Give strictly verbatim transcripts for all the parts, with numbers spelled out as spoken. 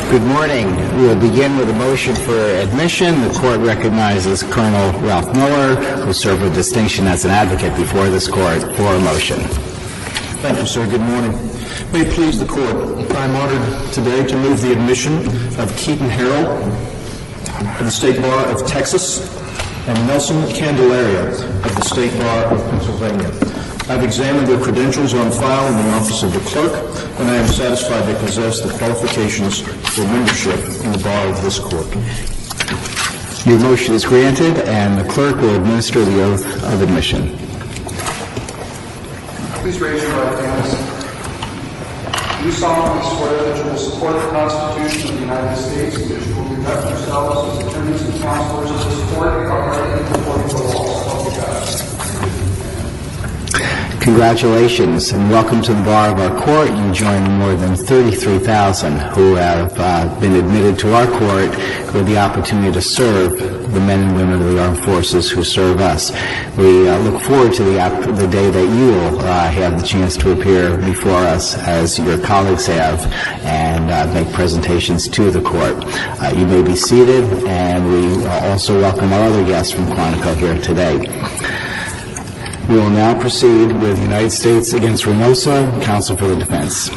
Good morning. We'll begin with a motion for admission. The court recognizes Colonel Ralph Miller, who served with distinction as an advocate before this court, for a motion. Thank you, sir. Good morning. May it please the court, I'm honored today to move the admission of Keaton Harrell of the State Bar of Texas and Nelson Candelaria of the State Bar of Pennsylvania. I've examined their credentials on file in the office of the clerk, and I am satisfied they possess the qualifications for membership in the bar of this court. Your motion is granted, and the clerk will administer the oath of admission. Please raise your right hands. Do you solemnly swear that you will support the Constitution of the United States and that you will conduct yourselves as attorneys and counselors of this court uprightly and according to the law? So help you God. Congratulations and welcome to the bar of our court. You join more than thirty-three thousand who have uh, been admitted to our court with the opportunity to serve the men and women of the armed forces who serve us. We uh, look forward to the, the day that you will uh, have the chance to appear before us as your colleagues have and uh, make presentations to the court. Uh, you may be seated, and we also welcome our other guests from Quantico here today. We will now proceed with United States against Reynoso. Counsel for the defense.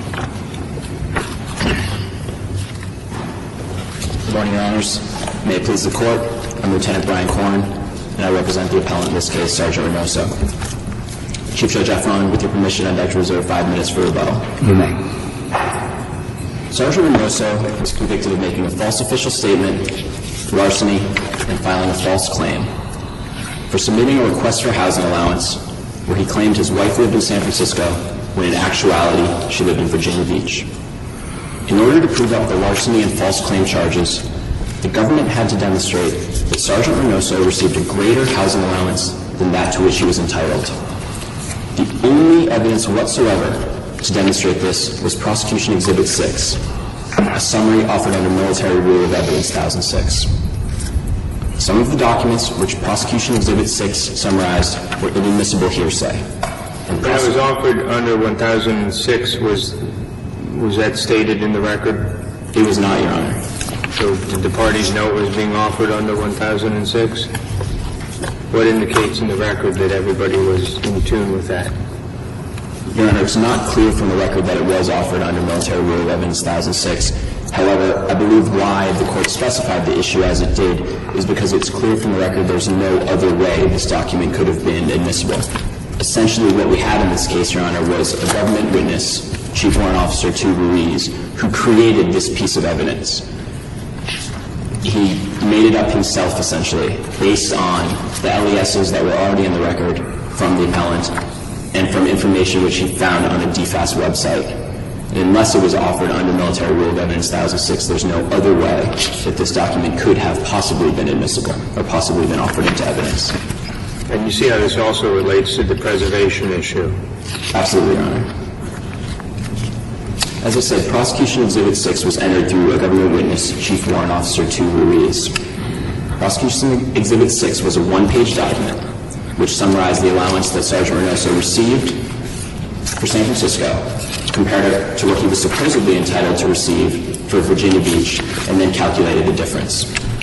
Good morning, Your Honors. May it please the Court, I'm Lieutenant Brian Korn, and I represent the appellant in this case, Sergeant Reynoso. Chief Judge Efron, with your permission, I'd like to reserve five minutes for rebuttal. You may. Sergeant Reynoso was convicted of making a false official statement, larceny, and filing a false claim for submitting a request for housing allowance where he claimed his wife lived in San Francisco when in actuality she lived in Virginia Beach. In order to prove up the larceny and false claim charges, the government had to demonstrate that Sergeant Reynoso received a greater housing allowance than that to which he was entitled. The only evidence whatsoever to demonstrate this was Prosecution Exhibit six, a summary offered under Military Rule of Evidence one thousand six. Some of the documents which Prosecution Exhibit six summarized were inadmissible hearsay. And that was offered under one thousand six, was was that stated in the record? It was not, Your Honor. So did the parties know it was being offered under one thousand six? What indicates in the record that everybody was in tune with that? Your Honor, it's not clear from the record that it was offered under Military Rule of Evidence one thousand six. However, I believe why the court specified the issue as it did is because it's clear from the record there's no other way this document could have been admissible. Essentially, what we had in this case, Your Honor, was a government witness, Chief Warrant Officer Tu Ruiz, who created this piece of evidence. He made it up himself, essentially, based on the L E Ss that were already in the record from the appellant and from information which he found on a D F A S website. And unless it was offered under Military Rule of Evidence one thousand six, there's no other way that this document could have possibly been admissible or possibly been offered into evidence. And you see how this also relates to the preservation issue? Absolutely, Your Honor. As I said, Prosecution Exhibit six was entered through a government witness, Chief Warrant Officer Tu Ruiz. Prosecution Exhibit six was a one-page document which summarized the allowance that Sergeant Reynoso received for San Francisco, compared it to what he was supposedly entitled to receive for Virginia Beach, and then calculated the difference.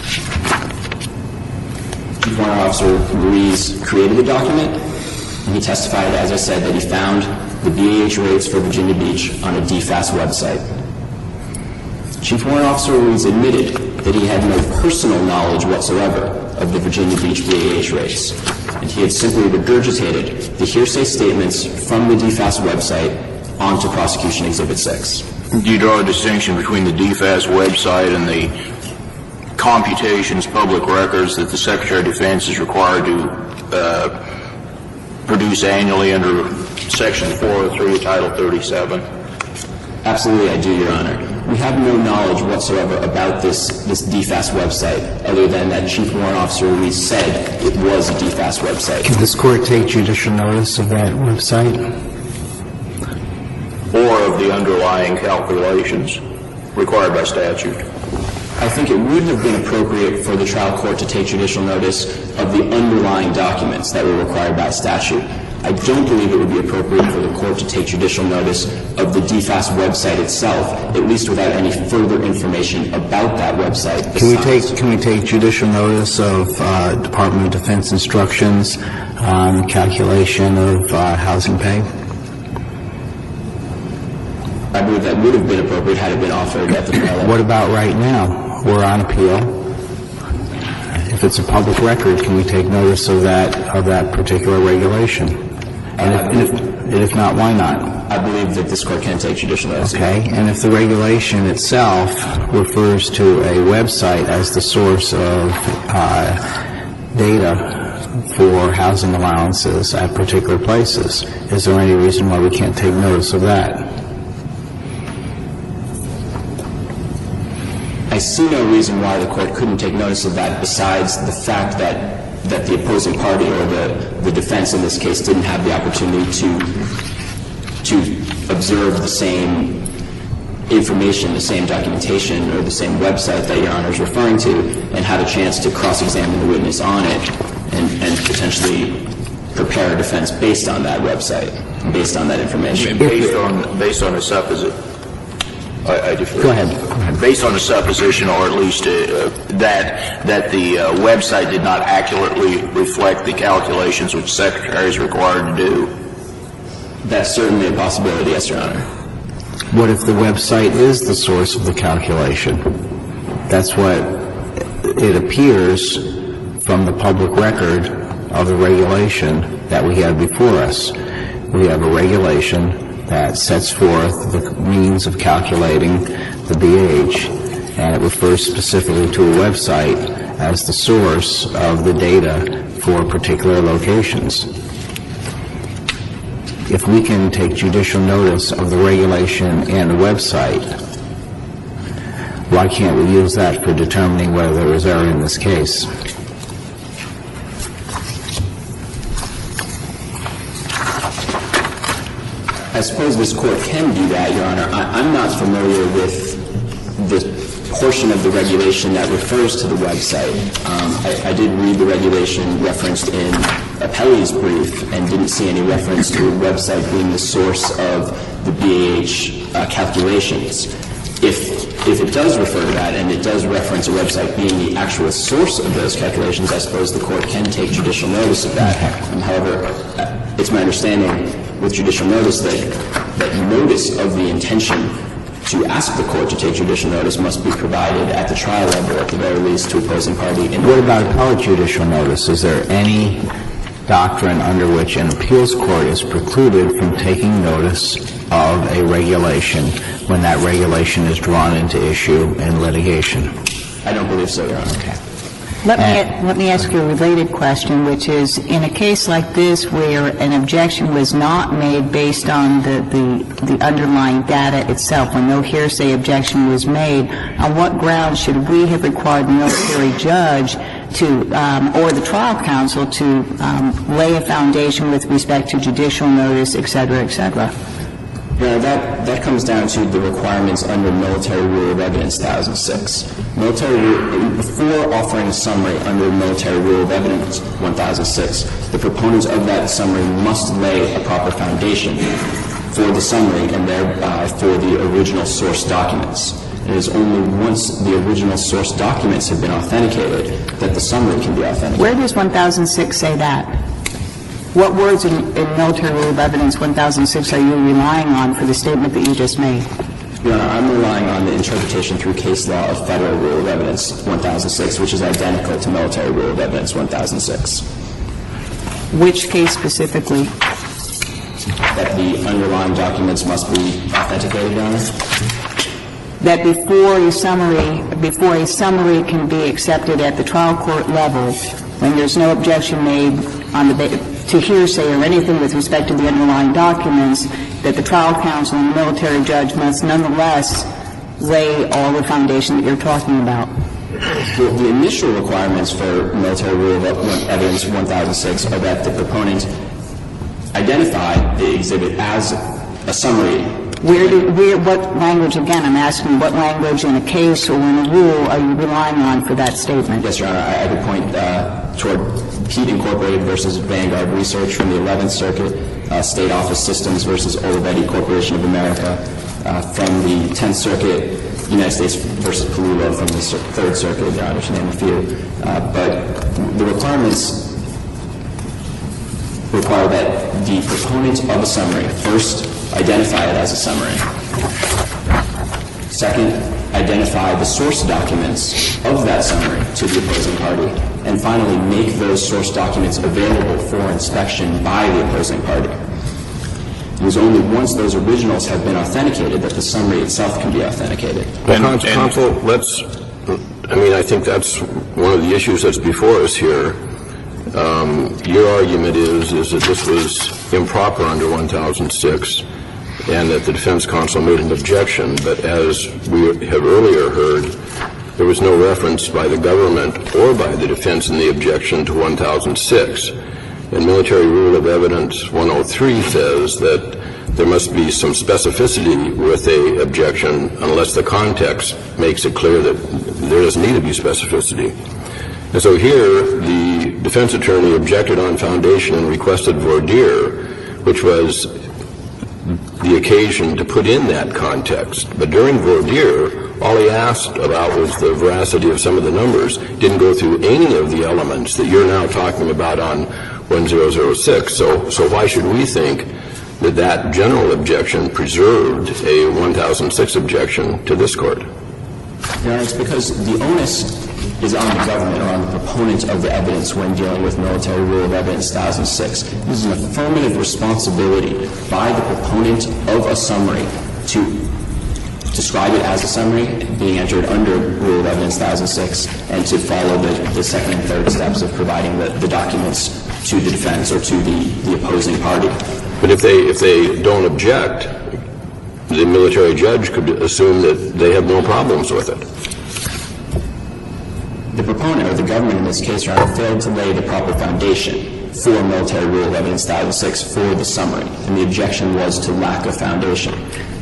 Chief Warrant Officer Ruiz created the document, and he testified, as I said, that he found the B A H rates for Virginia Beach on a D F A S website. Chief Warrant Officer Ruiz admitted that he had no personal knowledge whatsoever of the Virginia Beach B A H rates, and he had simply regurgitated the hearsay statements from the D F A S website onto Prosecution Exhibit six. Do you draw a distinction between the D F A S website and the computations, public records that the Secretary of Defense is required to uh, produce annually under Section four oh three of Title thirty-seven? Absolutely, I do, Your Honor. We have no knowledge whatsoever about this, this D F A S website, other than that Chief Warrant Officer Ruiz said it was a D F A S website. Can this court take judicial notice of that website? Or of the underlying calculations required by statute? I think it would have been appropriate for the trial court to take judicial notice of the underlying documents that were required by statute. I don't believe it would be appropriate for the court to take judicial notice of the D F A S website itself, at least without any further information about that website. Can we take Can we take judicial notice of uh, Department of Defense instructions on calculation of uh, housing pay? I believe that would have been appropriate had it been offered at the trial level. What about right now? We're on appeal. If it's a public record, can we take notice of that of that particular regulation? And if, and if, and if not, why not? I believe that this court can take judicial notice. Okay, and if the regulation itself refers to a website as the source of uh, data for housing allowances at particular places, is there any reason why we can't take notice of that? I see no reason why the court couldn't take notice of that besides the fact that that the opposing party or the, the defense in this case didn't have the opportunity to to observe the same information, the same documentation, or the same website that Your Honor is referring to, and had a chance to cross-examine the witness on it and, and potentially prepare a defense based on that website, based on that information. Based on, based on a supposition. I, I defer. Go ahead. Go ahead. Based on a supposition, or at least uh, that that the uh, website did not accurately reflect the calculations which the Secretary is required to do. That's certainly a possibility, yes, Your Honor. What if the website is the source of the calculation? That's what it appears from the public record of the regulation that we have before us. We have a regulation that sets forth the means of calculating the B H, and it refers specifically to a website as the source of the data for particular locations. If we can take judicial notice of the regulation and the website, why can't we use that for determining whether there was error in this case? I suppose this court can do that, Your Honor. I, I'm not familiar with the portion of the regulation that refers to the website. Um, I, I did read the regulation referenced in Appellee's brief and didn't see any reference to a website being the source of the B A H uh, calculations. If if it does refer to that and it does reference a website being the actual source of those calculations, I suppose the court can take judicial notice of that. Um, however, uh, it's my understanding with judicial notice that that notice of the intention to ask the court to take judicial notice must be provided at the trial level, at the very least, to opposing party. What about appellate judicial notice? Is there any doctrine under which an appeals court is precluded from taking notice of a regulation when that regulation is drawn into issue in litigation? I don't believe so, Your Honor. Okay. Let me, let me ask you a related question, which is, in a case like this where an objection was not made based on the, the, the underlying data itself, when no hearsay objection was made, on what grounds should we have required the military judge to, um, or the trial counsel to um, lay a foundation with respect to judicial notice, et cetera, et cetera? Now, that, that comes down to the requirements under Military Rule of Evidence one thousand six. Military Rule, before offering a summary under Military Rule of Evidence one thousand six, the proponents of that summary must lay a proper foundation for the summary and thereby for the original source documents. It is only once the original source documents have been authenticated that the summary can be authenticated. Where does one thousand six say that? What words in, in Military Rule of Evidence one thousand six are you relying on for the statement that you just made? Your Honor, I'm relying on the interpretation through case law of Federal Rule of Evidence one thousand six, which is identical to Military Rule of Evidence one thousand six. Which case specifically? That the underlying documents must be authenticated, Your Honor? That before a summary, before a summary can be accepted at the trial court level, when there's no objection made on the to hearsay or anything with respect to the underlying documents, that the trial counsel and the military judge must nonetheless lay all the foundation that you're talking about. The, the initial requirements for Military Rule of Evidence one thousand six are that the proponent identify the exhibit as a summary. Where do, where, what language, again, I'm asking what language in a case or in a rule are you relying on for that statement? Yes, Your Honor, I, I could point uh, toward Pete Incorporated versus Vanguard Research from the eleventh Circuit, uh, State Office Systems versus Olivetti Corporation of America uh, from the tenth Circuit, United States versus Palullo from the third Circuit, Your Honor, to name a few. Uh, but the requirements require that the proponent of a summary first identify it as a summary. Second, identify the source documents of that summary to the opposing party. And finally, make those source documents available for inspection by the opposing party. It is only once those originals have been authenticated that the summary itself can be authenticated. And, and Counsel, let's, I mean, I think that's one of the issues that's before us here. Um, your argument is, is that this was improper under one thousand six and that the defense counsel made an objection, but as we have earlier heard, there was no reference by the government or by the defense in the objection to one thousand six. And Military Rule of Evidence one oh three says that there must be some specificity with a objection unless the context makes it clear that there doesn't need to be specificity. And so here, the defense attorney objected on foundation and requested voir dire, which was the occasion to put in that context. But during voir dire, all he asked about was the veracity of some of the numbers, didn't go through any of the elements that you're now talking about on one thousand six. So, so why should we think that that general objection preserved a one thousand six objection to this court? Your Honor, it's because the onus is on the government or on the proponent of the evidence when dealing with Military Rule of Evidence one thousand six. This is an affirmative responsibility by the proponent of a summary to describe it as a summary, being entered under Rule of Evidence one thousand six, and to follow the, the second and third steps of providing the, the documents to the defense or to the, the opposing party. But if they, if they don't object, the military judge could assume that they have no problems with it. The proponent, or the government in this case, Your Honor, failed to lay the proper foundation for Military Rule of Evidence one thousand six for the summary, and the objection was to lack of foundation.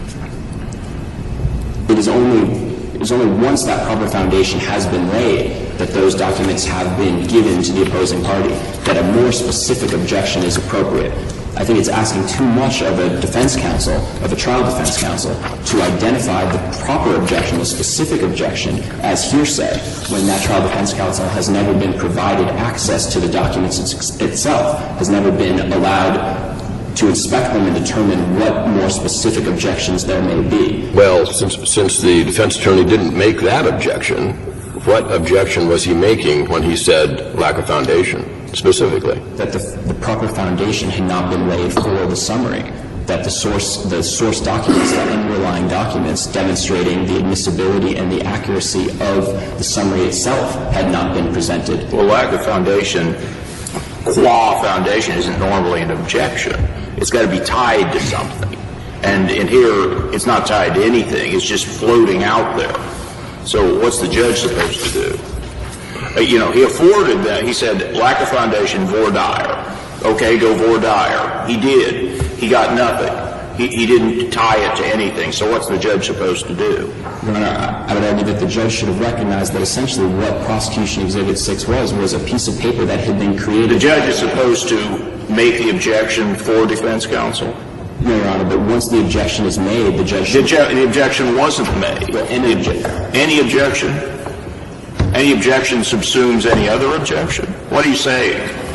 It is only, it is only once that proper foundation has been laid that those documents have been given to the opposing party that a more specific objection is appropriate. I think it's asking too much of a defense counsel, of a trial defense counsel, to identify the proper objection, the specific objection, as hearsay, when that trial defense counsel has never been provided access to the documents itself, has never been allowed to inspect them and determine what more specific objections there may be. Well, since, since the defense attorney didn't make that objection, what objection was he making when he said lack of foundation, specifically? That the, the proper foundation had not been laid for the summary, that the source, the source documents, the underlying documents demonstrating the admissibility and the accuracy of the summary itself had not been presented. Well, lack of foundation, qua foundation, isn't normally an objection. It's got to be tied to something. And in here, it's not tied to anything. It's just floating out there. So what's the judge supposed to do? Uh, you know, he afforded that. He said, lack of foundation, voir dire. Okay, go voir dire. He did. He got nothing. He, he didn't tie it to anything. So what's the judge supposed to do? Your Honor, I would argue that the judge should have recognized that essentially what Prosecution Exhibit six was, was a piece of paper that had been created. The judge is supposed to make the objection for defense counsel. No, Your Honor, but once the objection is made, the judge should... The, obje- the objection wasn't made. Well, any objection. Any objection? Any objection subsumes any other objection? What are you saying?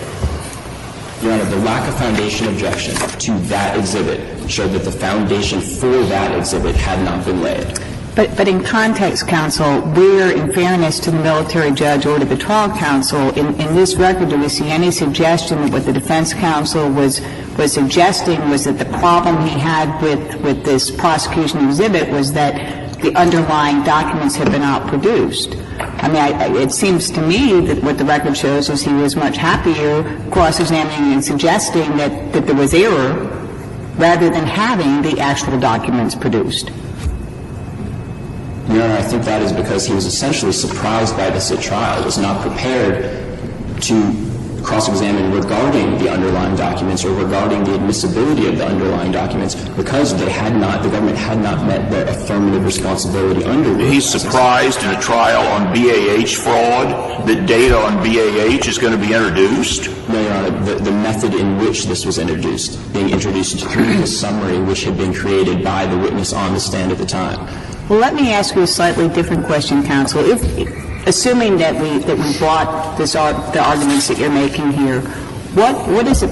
Your Honor, the lack of foundation objection to that exhibit showed that the foundation for that exhibit had not been laid. But, but in context, counsel, where, in fairness to the military judge or to the trial counsel, in, in this record, do we see any suggestion that what the defense counsel was was suggesting was that the problem he had with, with this prosecution exhibit was that the underlying documents had been outproduced? I mean, I, it seems to me that what the record shows is he was much happier cross-examining and suggesting that, that there was error rather than having the actual documents produced. Your Honor, I think that is because he was essentially surprised by this at trial, was not prepared to cross-examined regarding the underlying documents or regarding the admissibility of the underlying documents because they had not, the government had not met their affirmative responsibility under Rule He's surprised in a trial on B A H fraud that data on B A H is going to be introduced? No, Your Honor, the, the method in which this was introduced, being introduced through the summary which had been created by the witness on the stand at the time. Well, let me ask you a slightly different question, counsel. If, assuming that we that we brought this the arguments that you're making here, what what is it?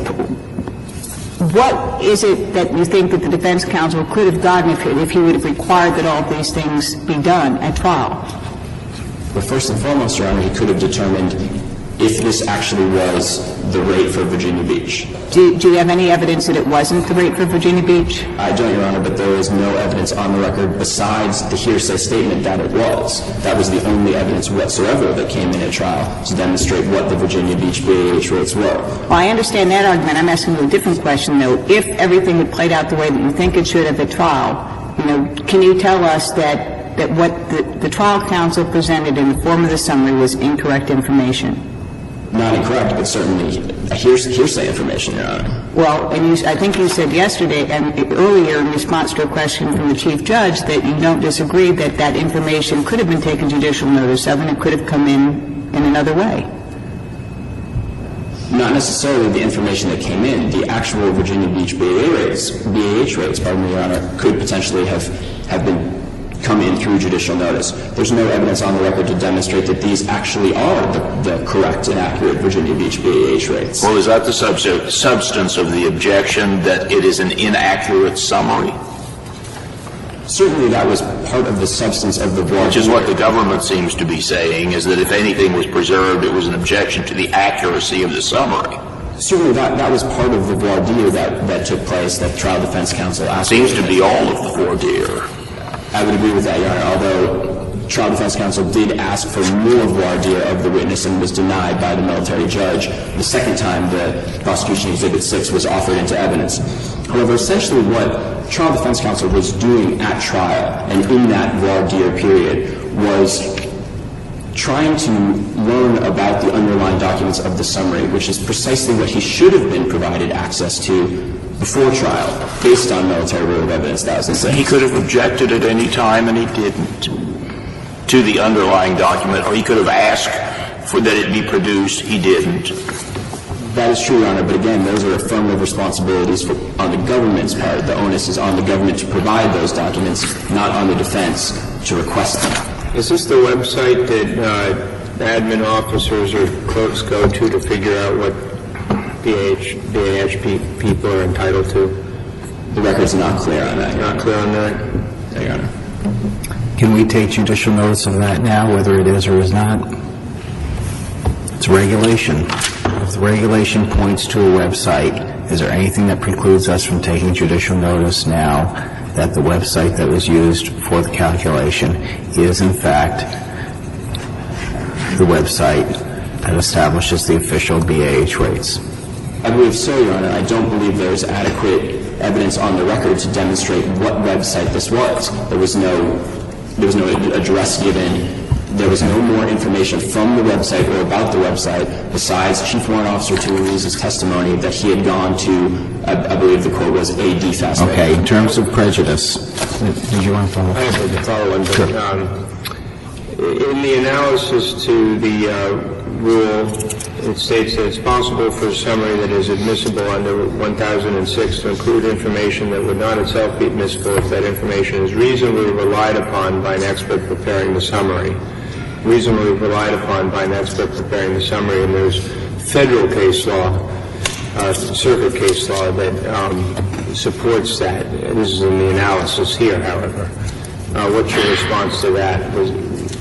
What is it that you think that the defense counsel could have gotten if, if he would have required that all of these things be done at trial? Well, first and foremost, Your Honor, he could have determined if this actually was the rate for Virginia Beach. Do, do you have any evidence that it wasn't the rate for Virginia Beach? I don't, Your Honor, but there is no evidence on the record besides the hearsay statement that it was. That was the only evidence whatsoever that came in at trial to demonstrate what the Virginia Beach B A H rates were. Well, I understand that argument. I'm asking you a different question, though. If everything had played out the way that you think it should have at trial, you know, can you tell us that, that what the, the trial counsel presented in the form of the summary was incorrect information? Not incorrect, but certainly hearsay, hearsay information, Your Honor. Well, and you, I think you said yesterday and earlier in response to a question from the Chief Judge that you don't disagree that that information could have been taken judicial notice of and it could have come in in another way. Not necessarily the information that came in. The actual Virginia Beach B A rates, B A H rates, pardon me, Your Honor, could potentially have, have been come in through judicial notice. There's no evidence on the record to demonstrate that these actually are the, the correct and accurate Virginia Beach B A H rates. Well, is that the subs- substance of the objection, that it is an inaccurate summary? Certainly that was part of the substance of the voir Which is what the government seems to be saying, is that if anything was preserved, it was an objection to the accuracy of the summary. Certainly that, that was part of the voir dire that, that took place that trial defense counsel asked. Seems to be all of the voir dire. I would agree with that, Your Honor, although trial defense counsel did ask for more voir dire of the witness and was denied by the military judge the second time the prosecution exhibit six was offered into evidence. However, essentially what trial defense counsel was doing at trial and in that voir dire period was trying to learn about the underlying documents of the summary, which is precisely what he should have been provided access to before trial, based on military rule of evidence one thousand six. He could have objected at any time, and he didn't, to the underlying document, or he could have asked for that it be produced. He didn't. That is true, Your Honor, but again, those are affirmative responsibilities for, on the government's part. The onus is on the government to provide those documents, not on the defense to request them. Is this the website that uh, admin officers or clerks go to to figure out what B A H, B A H people are entitled to? The record's not clear on that. Not clear on that? Yeah, Your Honor. Can we take judicial notice of that now, whether it is or is not? It's regulation. If the regulation points to a website, is there anything that precludes us from taking judicial notice now that the website that was used for the calculation is, in fact, the website that establishes the official B A H rates? I believe so, Your Honor. I don't believe there is adequate evidence on the record to demonstrate what website this was. There was no, there was no address given. There was no more information from the website or about the website besides Chief Warrant Officer Toulouse's testimony that he had gone to, I, I believe the quote was, a D F A S. Okay. In terms of prejudice, did you want to follow? I have to follow one, but Sure. um, in the analysis to the uh, rule, it states that it's possible for a summary that is admissible under one thousand six to include information that would not itself be admissible if that information is reasonably relied upon by an expert preparing the summary. Reasonably relied upon by an expert preparing the summary, and there's federal case law, uh, circuit case law that um, supports that. This is in the analysis here, however. Uh, what's your response to that? Was,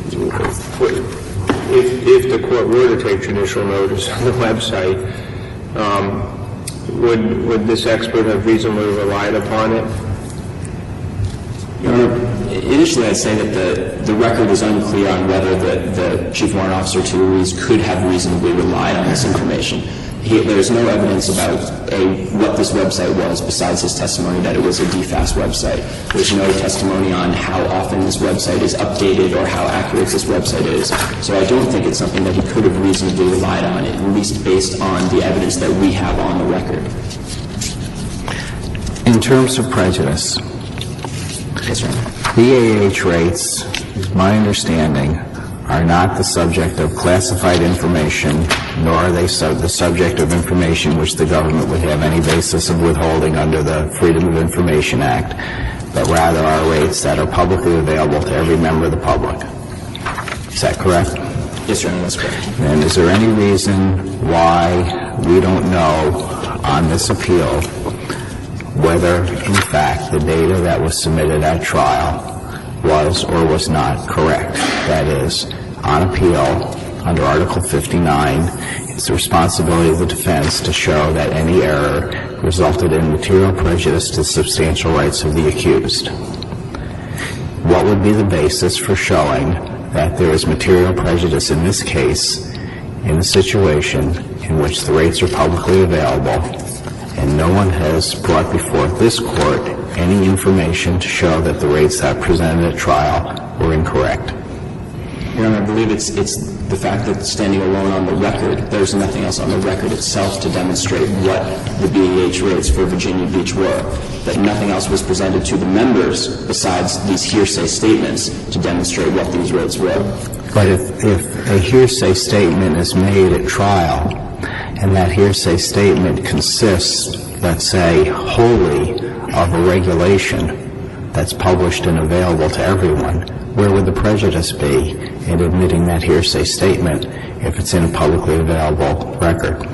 if, if the court were to take judicial notice on the website, um, would would this expert have reasonably relied upon it? Your Honor, initially I'd say that the, the record is unclear on whether the, the Chief Warrant Officer Toulouse could have reasonably relied on this information. He, there's no evidence about a, what this website was besides his testimony that it was a D FAS website. There's no testimony on how often this website is updated or how accurate this website is. So I don't think it's something that he could have reasonably relied on, at least based on the evidence that we have on the record. In terms of prejudice, Yes, sir. B A H rates, is my understanding, are not the subject of classified information, nor are they sub the subject of information which the government would have any basis of withholding under the Freedom of Information Act, but rather are rates that are publicly available to every member of the public. Is that correct? Yes, sir, that's correct. And is there any reason why we don't know on this appeal whether, in fact, the data that was submitted at trial was or was not correct? That is, on appeal, under Article fifty-nine, it's the responsibility of the defense to show that any error resulted in material prejudice to substantial rights of the accused. What would be the basis for showing that there is material prejudice in this case in a situation in which the rates are publicly available and no one has brought before this court any information to show that the rates that presented at trial were incorrect? Your Honor, I believe it's, it's the fact that standing alone on the record, there's nothing else on the record itself to demonstrate what the B A H rates for Virginia Beach were, that nothing else was presented to the members besides these hearsay statements to demonstrate what these rates were. But if, if a hearsay statement is made at trial and that hearsay statement consists, let's say, wholly of a regulation that's published and available to everyone, where would the prejudice be in admitting that hearsay statement if it's in a publicly available record?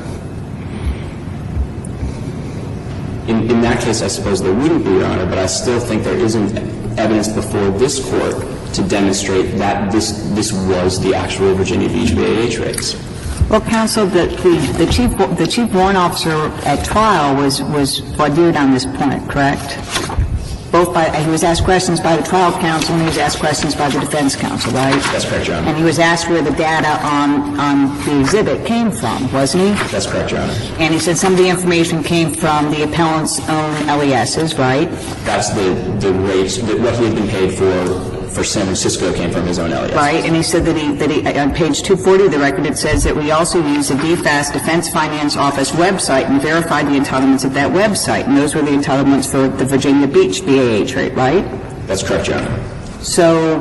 In, in that case, I suppose there wouldn't be, Your Honor, but I still think there isn't evidence before this court to demonstrate that this, this was the actual Virginia Beach B A H rates. Well, counsel, the, the, the chief the chief warrant officer at trial was was voir dire on this point, correct? Both by he was asked questions by the trial counsel and he was asked questions by the defense counsel, right? That's correct, Your Honor. And he was asked where the data on on the exhibit came from, wasn't he? That's correct, Your Honor. And he said some of the information came from the appellant's own L E S's, right? That's the the rates that what he had been paid for. For San Francisco came from his own L E S. Right, and he said that he, that he, on page two forty of the record, it says that we also use the D FAS Defense Finance Office website and verified the entitlements of that website, and those were the entitlements for the Virginia Beach B A H rate, right? That's correct, Your Honor. So,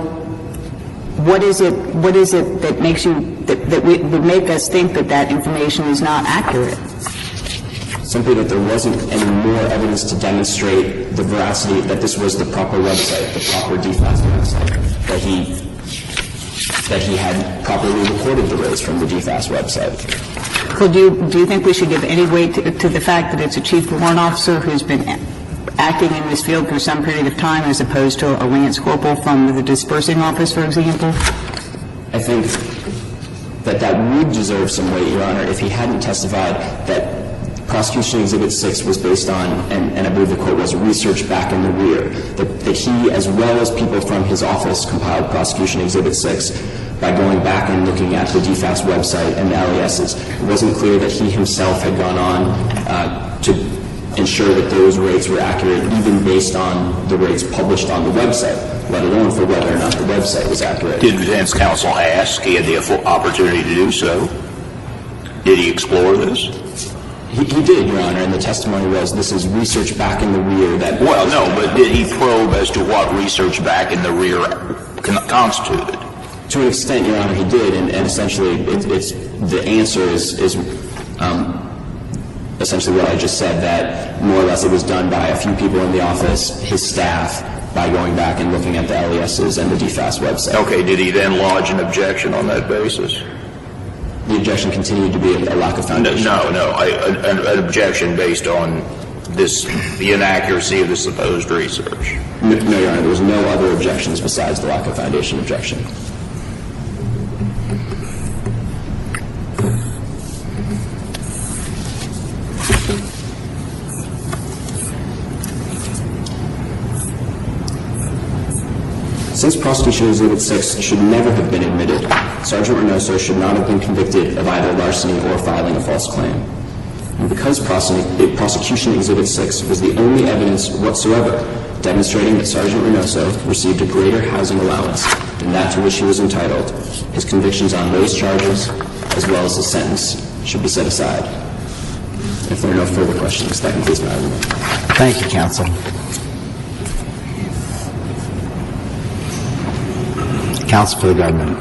what is it, what is it that makes you, that, that would make us think that that information is not accurate? Simply that there wasn't any more evidence to demonstrate the veracity that this was the proper website, the proper D FAS website, that he that he had properly recorded the rates from the D FAS website. Could you, do you think we should give any weight to, to the fact that it's a chief warrant officer who's been acting in this field for some period of time as opposed to a Lance Corporal from the dispersing office, for example? I think that that would deserve some weight, Your Honor, if he hadn't testified that Prosecution Exhibit six was based on, and, and I believe the quote was, research back in the rear, that, that he, as well as people from his office, compiled Prosecution Exhibit six by going back and looking at the D FAS website and the L E S's. It wasn't clear that he himself had gone on uh, to ensure that those rates were accurate, even based on the rates published on the website, let alone for whether or not the website was accurate. Did the defense counsel ask? He had the full opportunity to do so. Did he explore this? He, he did, Your Honor, and the testimony was this is research back in the rear that... Well, no, but did he probe as to what research back in the rear con- constituted? To an extent, Your Honor, he did, and, and essentially it, it's the answer is, is um, essentially what I just said, that more or less it was done by a few people in the office, his staff, by going back and looking at the L E S's and the D FAS website. Okay, did he then lodge an objection on that basis? The objection continued to be a lack of foundation. No, no, I, an, an objection based on this, the inaccuracy of the supposed research. No, no, Your Honor, there was no other objections besides the lack of foundation objection. Since Prosecution Exhibit six should never have been admitted, Sergeant Reynoso should not have been convicted of either larceny or filing a false claim. And because prosec- Prosecution Exhibit six was the only evidence whatsoever demonstrating that Sergeant Reynoso received a greater housing allowance than that to which he was entitled, his convictions on those charges, as well as his sentence, should be set aside. If there are no further questions, that concludes my argument. Thank you, counsel. Counsel for the government.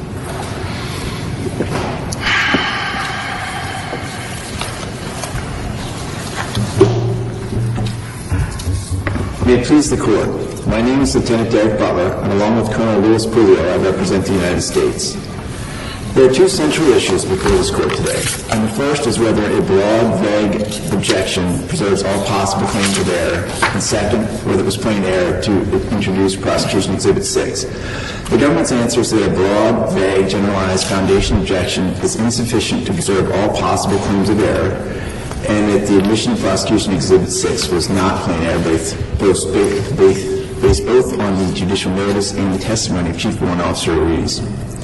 May it please the Court, my name is Lieutenant Derek Butler, and along with Colonel Louis Pulio, I represent the United States. There are two central issues before this Court today, and the first is whether a broad, vague objection preserves all possible claims of error, and second, whether it was plain error to introduce Prosecution Exhibit six. The government's answer is that a broad, vague, generalized foundation objection is insufficient to preserve all possible claims of error, and that the admission of Prosecution Exhibit six was not plain error based, both, based, based both on the judicial notice and the testimony of Chief Warrant Officer Ruiz.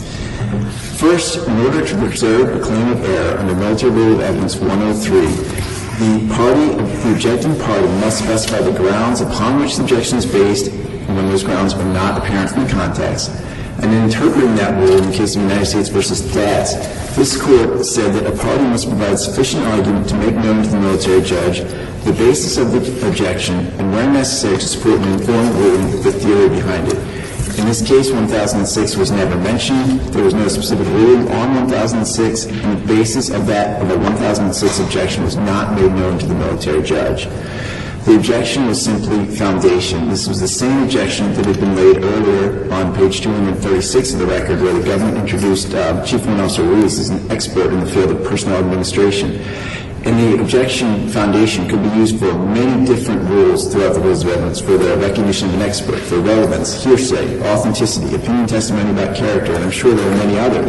First, in order to preserve a claim of error under Military Rule of Evidence one oh three, the party, the objecting party must specify the grounds upon which the objection is based and when those grounds are not apparent from the context. And in interpreting that rule in the case of United States versus Dats, this Court said that a party must provide sufficient argument to make known to the military judge the basis of the objection and, where necessary, to support an informed ruling the theory behind it. In this case, one thousand six was never mentioned. There was no specific ruling on one thousand six, and the basis of that of the one thousand six objection was not made known to the military judge. The objection was simply foundation. This was the same objection that had been laid earlier on page two hundred thirty-six of the record, where the government introduced uh, Chief Warrant Officer Ruiz as an expert in the field of personnel administration. And the objection foundation could be used for many different rules throughout the rules of evidence, for the recognition of an expert, for relevance, hearsay, authenticity, opinion testimony about character, and I'm sure there are many others.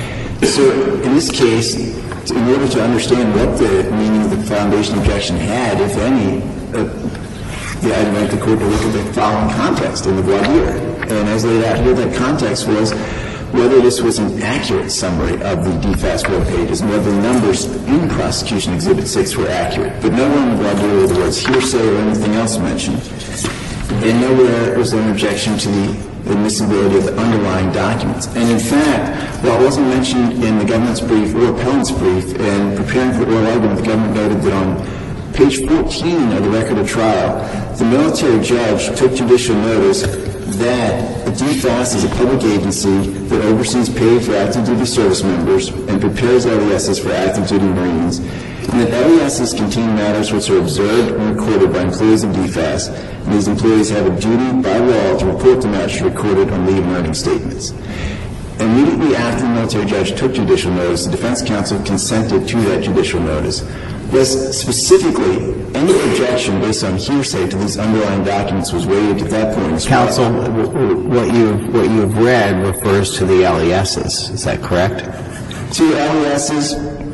So in this case, in order to understand what the meaning of the foundation objection had, if any, uh, the I'd invite the Court to look at the following context in the voir dire. And as laid out here, that context was whether this was an accurate summary of the D F A S web pages and whether the numbers in Prosecution Exhibit six were accurate. But nowhere in the voir dire were the words hearsay or anything else mentioned. And nowhere was there an objection to the admissibility of the underlying documents. And in fact, while it wasn't mentioned in the government's brief or appellant's brief, and preparing for oral argument, the government noted that on page fourteen of the record of trial, the military judge took judicial notice that the D F A S is a public agency that oversees pay for active duty service members and prepares L E Ss for active duty Marines, and that L E Ss contain matters which are observed and recorded by employees of D F A S, and these employees have a duty by law to report the matters recorded on leave and earning statements. Immediately after the military judge took judicial notice, the defense counsel consented to that judicial notice. Thus, specifically, any objection based on hearsay to these underlying documents was waived at that point. Counsel, what you what you have read refers to the L E Ss. Is that correct? To L E Ss,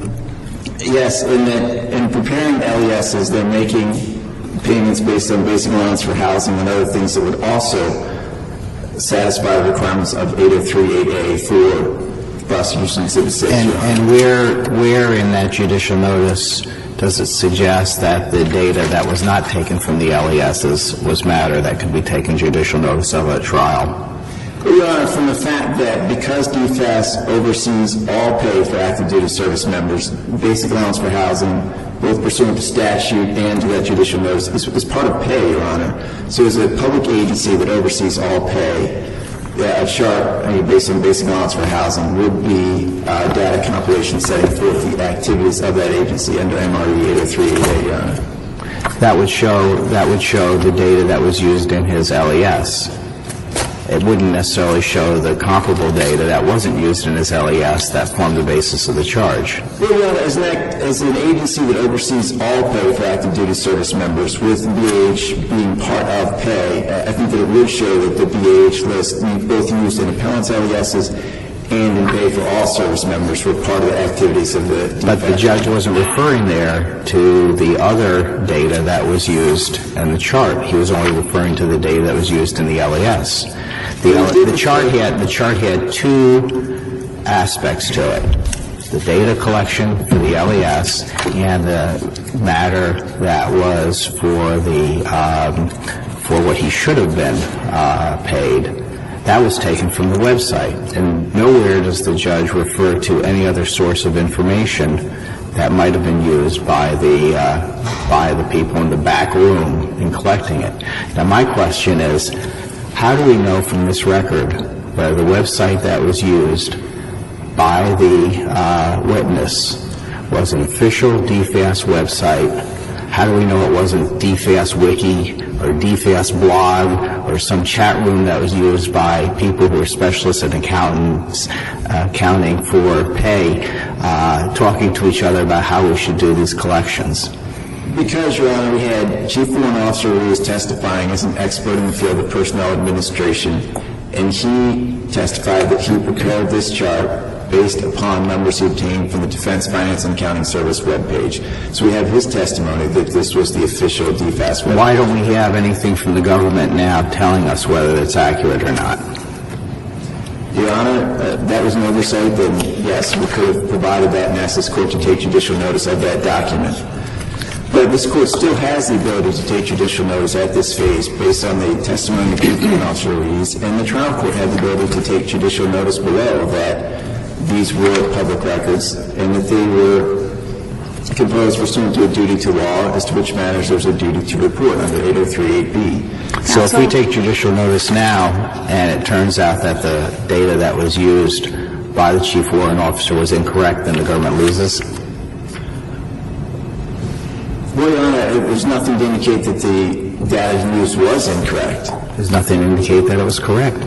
yes. In that, in preparing L E Ss, they're making payments based on basic allowance for housing and other things that would also satisfy the requirements of eight oh three eight A for Prosecution Exhibit six. And, and where where in that judicial notice does it suggest that the data that was not taken from the L E Ss was matter that could be taken judicial notice of at trial? Well, Your Honor, from the fact that because D F A S oversees all pay for active duty service members, basic allowance for housing, both pursuant to statute and to that judicial notice, is, is part of pay, Your Honor. So it's a public agency that oversees all pay. Yeah, a chart, I mean, based on basic allowance for housing would be uh, data compilation setting forth the activities of that agency under M R E eight oh three eight A, Your Honor. That would show that would show the data that was used in his L E S. It wouldn't necessarily show the comparable data that wasn't used in his L E S that formed the basis of the charge. Well, Your Honor, as an, act, as an agency that oversees all pay for active duty service members, with B A H being part of pay, I think that it would show that the B A H list, both used in appellant's L E Ss and in pay for all service members, were part of the activities of the D F A S. But the judge wasn't referring there to the other data that was used in the chart. He was only referring to the data that was used in the L E S. The, the chart had the chart had two aspects to it. the data collection for the L E S and the matter that was for the um, for what he should have been uh, paid. That was taken from the website, and nowhere does the judge refer to any other source of information that might have been used by the uh, by the people in the back room in collecting it. Now, my question is, how do we know from this record whether the website that was used by the uh, witness was an official D F A S website? How do we know it wasn't D F A S Wiki or D F A S blog or some chat room that was used by people who are specialists in accountants, uh, accounting for pay, uh, talking to each other about how we should do these collections? Because, Your Honor, we had Chief Warrant Officer who was testifying as an expert in the field of personnel administration, and he testified that he prepared this chart based upon numbers he obtained from the Defense Finance and Accounting Service webpage. So we have his testimony that this was the official D F A S webpage. Why don't we have anything from the government now telling us whether it's accurate or not? Your Honor, uh, that was an oversight, then yes, we could have provided that and asked this Court to take judicial notice of that document. But this Court still has the ability to take judicial notice at this phase based on the testimony of Chief Warrant Officer Ruiz, and the trial court had the ability to take judicial notice below that these were public records and that they were composed pursuant to a duty to law, as to which matters there's a duty to report under eight oh three eight B. So if we take judicial notice now and it turns out that the data that was used by the Chief Warrant Officer was incorrect, then the government loses? Well, Your Honor, there's nothing to indicate that the data used was incorrect. There's nothing to indicate that it was correct.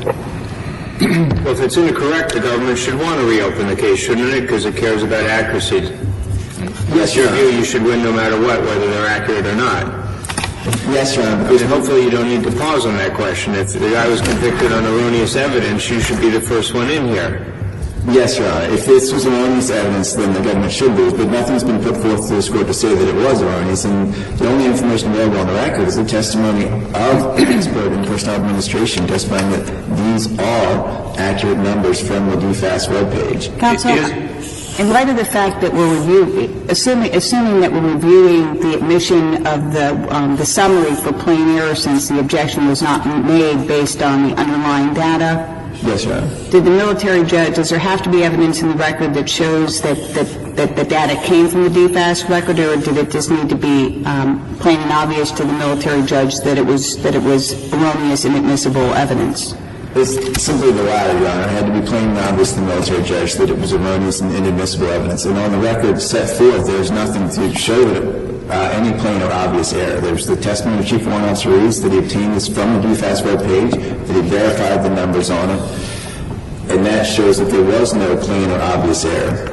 Well, if it's incorrect, the government should want to reopen the case, shouldn't it? Because it cares about accuracy. Yes, Your Your Honor. view, you should win no matter what, whether they're accurate or not. Yes, Your Honor. And hopefully you don't need to pause on that question. If the guy was convicted on erroneous evidence, you should be the first one in here. Yes, Your Honor. If this was erroneous evidence, then the government should lose, but nothing's been put forth to this Court to say that it was erroneous, and the only information available on the record is the testimony of an expert in personnel administration testifying that these are accurate numbers from the D F A S webpage. Counsel, in light of the fact that we're reviewing, assuming, assuming that we're reviewing the admission of the um, the summary for plain error, since the objection was not made based on the underlying data, Yes, Your Honor. did the military judge, does there have to be evidence in the record that shows that, that, that the data came from the D F A S record, or did it just need to be um, plain and obvious to the military judge that it was that it was erroneous, inadmissible evidence? It's simply the latter, Your Honor. It had to be plain and obvious to the military judge that it was erroneous and inadmissible evidence. And on the record set forth, there's nothing to show that it, uh, any plain or obvious error. There's the testimony of Chief Warrant Officer Ruiz that he obtained this from the D F A S webpage, that he verified the numbers on it, and that shows that there was no plain or obvious error.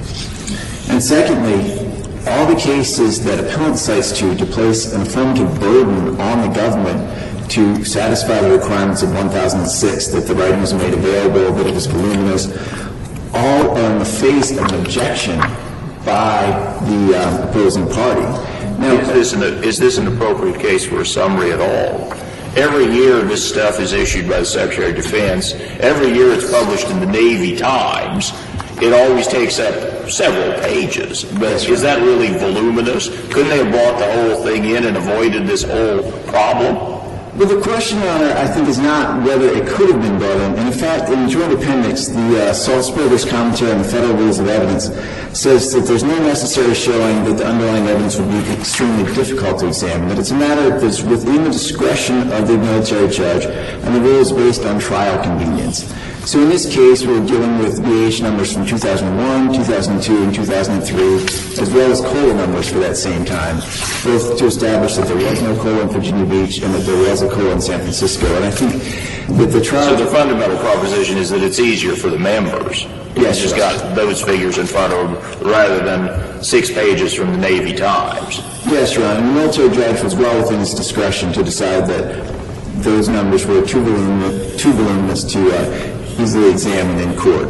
And secondly, all the cases that appellant cites to to place an affirmative burden on the government to satisfy the requirements of one thousand six, that the writing was made available, that it was voluminous, all are in the face of an objection by the um, opposing party. Now, Is this, an, is this an appropriate case for a summary at all? Every year this stuff is issued by the Secretary of Defense. Every year it's published in the Navy Times. It always takes up several pages. But is that really voluminous? Couldn't they have brought the whole thing in and avoided this whole problem? well, the question, Your Honor, I think is not whether it could have been brought in. And in fact, in the Joint Appendix, the uh, Salzburger's commentary on the Federal Rules of Evidence says that there's no necessary showing that the underlying evidence would be extremely difficult to examine, that it's a matter that's within the discretion of the military judge, and the rule is based on trial convenience. So in this case, we're dealing with V H numbers from two thousand one, two thousand two, and two thousand three, as well as COLA numbers for that same time, both to establish that there was no COLA in Virginia Beach and that there was a COLA in San Francisco. And I think that the trial... So the fundamental proposition is that it's easier for the members. Yes, It's just Your Honor. got those figures in front of them rather than six pages from the Navy Times. Yes, Your Honor. And the military judge was well within his discretion to decide that those numbers were too voluminous, too voluminous to uh, easily examined in court.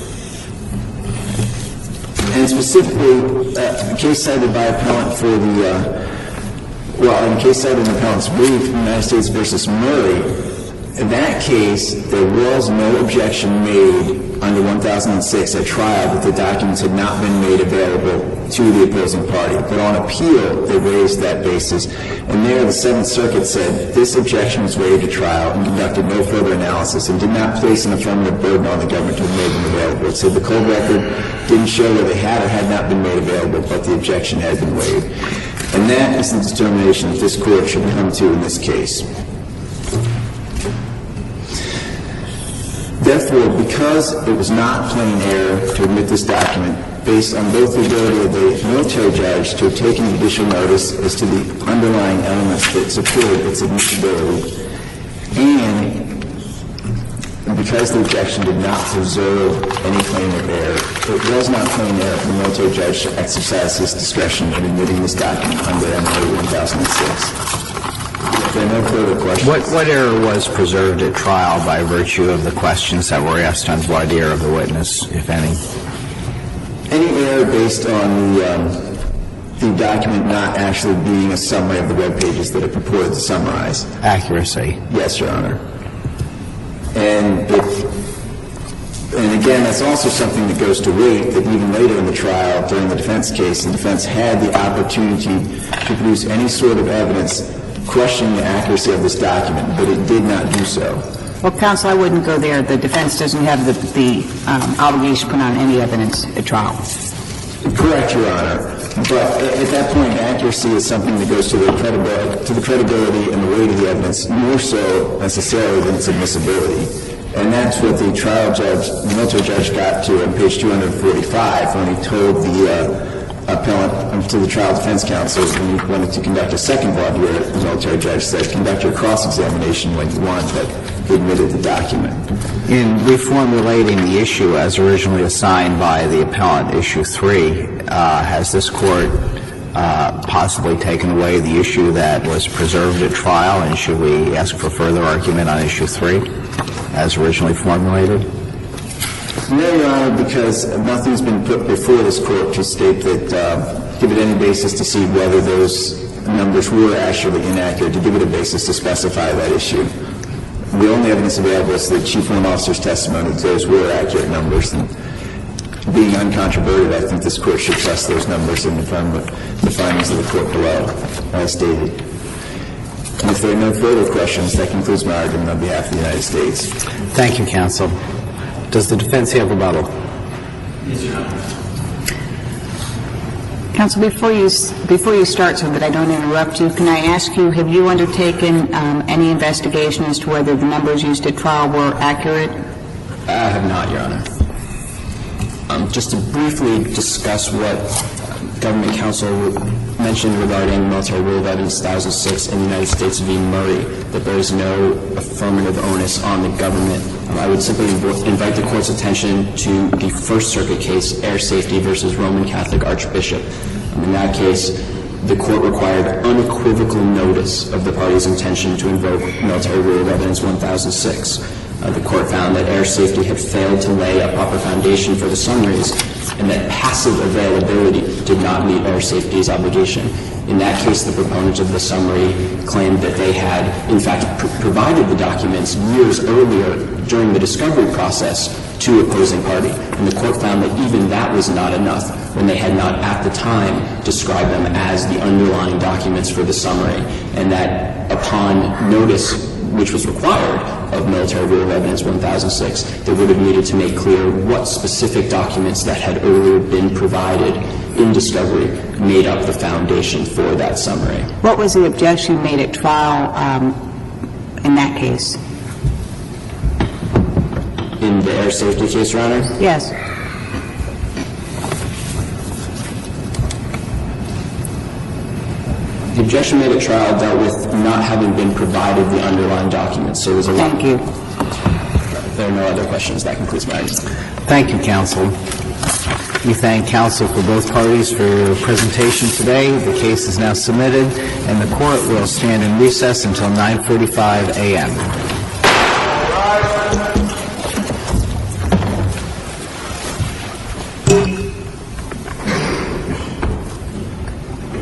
And specifically, uh, the case cited by appellant for the, uh, well, in the case cited in the appellant's brief, United States versus Murray, In that case, there was no objection made under one thousand six at trial that the documents had not been made available to the opposing party. But on appeal, they raised that basis. And there, the Seventh Circuit said this objection was waived at trial and conducted no further analysis and did not place an affirmative burden on the government to have made them available. It said the cold record didn't show that they had or had not been made available, but the objection had been waived. And that is the determination that this Court should come to in this case. Therefore, because it was not plain error to admit this document, based on both the ability of the military judge to have taken judicial notice as to the underlying elements that supported its admissibility, and because the objection did not preserve any claim of error, it was not plain error for the military judge to exercise his discretion in admitting this document under M A one thousand six. If there are no further questions. What, what error was preserved at trial by virtue of the questions that were asked on voir dire of the witness, if any? Any error based on the, um, the document not actually being a summary of the web pages that it purported to summarize. Accuracy. Yes, Your Honor. And if, and again, that's also something that goes to weight that even later in the trial, during the defense case, the defense had the opportunity to produce any sort of evidence questioning the accuracy of this document, but it did not do so. Well, counsel, I wouldn't go there. The defense doesn't have the, the um, obligation to put on any evidence at trial. Correct, Your Honor. But at that point, accuracy is something that goes to the credibility, to the credibility and the weight of the evidence, more so necessarily than its admissibility. And that's what the trial judge, the military judge, got to on page two hundred forty-five when he told the uh, appellant um, to the trial defense counsel when he wanted to conduct a second voir dire. The military judge said, "Conduct your cross-examination when you want," but he admitted the document. In reformulating the issue as originally assigned by the appellant, issue three, uh, has this court uh, possibly taken away the issue that was preserved at trial, and should we ask for further argument on issue three as originally formulated? No, Your Honor, because nothing's been put before this court to state that, uh, give it any basis to see whether those numbers were actually inaccurate, to give it a basis to specify that issue. The only evidence available is the chief warrant officer's testimony that those were accurate numbers. And being uncontroverted, I think this court should trust those numbers and affirm the findings of the court below, as stated. And if there are no further questions, that concludes my argument on behalf of the United States. Thank you, counsel. Does the defense have rebuttal? Yes, Your Honor. Counsel, before you before you start, so that I don't interrupt you, can I ask you, have you undertaken um, any investigation as to whether the numbers used at trial were accurate? I have not, Your Honor. Um, just to briefly discuss what government counsel mentioned regarding Military Rule of Evidence one thousand six in the United States v. Murray, that there is no affirmative onus on the government. Um, I would simply invite the Court's attention to the First Circuit case, Air Safety versus Roman Catholic Archbishop. Um, in that case, the Court required unequivocal notice of the party's intention to invoke Military Rule of Evidence one thousand six. Uh, the Court found that Air Safety had failed to lay a proper foundation for the summaries, and that passive availability did not meet Air Safety's obligation. In that case, the proponents of the summary claimed that they had, in fact, pr- provided the documents years earlier during the discovery process to opposing party. And the Court found that even that was not enough when they had not at the time described them as the underlying documents for the summary, and that upon notice, which was required of Military Rule of Evidence one thousand six, they would have needed to make clear what specific documents that had earlier been provided in discovery made up the foundation for that summary. What was the objection made at trial um, in that case? In the Air Safety case, Your Honor? Yes. The objection made at trial dealt with not having been provided the underlying documents. So it was a Thank you. If there are no other questions, that concludes my argument. Thank you, counsel. We thank counsel for both parties for your presentation today. The case is now submitted, and the court will stand in recess until nine forty-five a m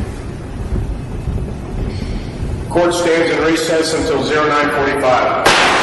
Court stands in recess until nine forty-five.